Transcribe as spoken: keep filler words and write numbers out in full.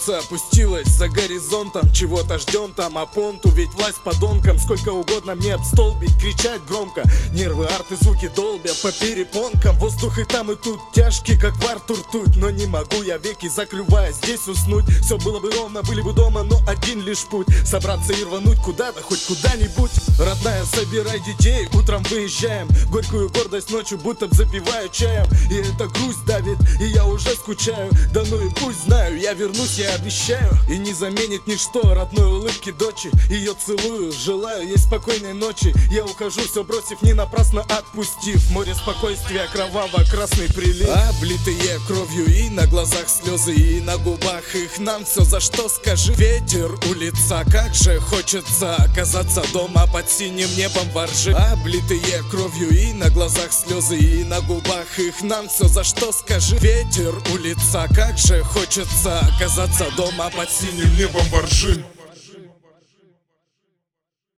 Солнце опустилось за горизонтом, чего-то ждем там, а понту, ведь власть подонкам. Сколько угодно мне об стол бить, кричать громко, нервы, арты, звуки долбят по перепонкам. Воздух и там, и тут тяжкий, как в Артур тут. Но не могу я веки закрывая здесь уснуть. Все было бы ровно, были бы дома, но один лишь путь: собраться и рвануть куда-то, хоть куда-нибудь. Родная, собирай детей, утром выезжаем. Горькую гордость ночью будто б запиваю чаем. И эта грусть давит, и я уже скучаю. Да ну и пусть, знаю, я вернусь, я обещаю. И не заменит ничто родной улыбки дочи. Ее целую, желаю ей спокойной ночи. Я ухожу, все бросив, не напрасно отпустив. Море спокойствия, кроваво-красный прилив. Облитые кровью и на глазах слезы, и на губах их нам все за что скажи. Ветер у лица, как же хочется оказаться дома под синим небом во ржи. Облитые кровью и на глазах слезы, и на губах их нам все за что скажи. Ветер у лица, как же хочется оказаться дома под синим небом во ржи.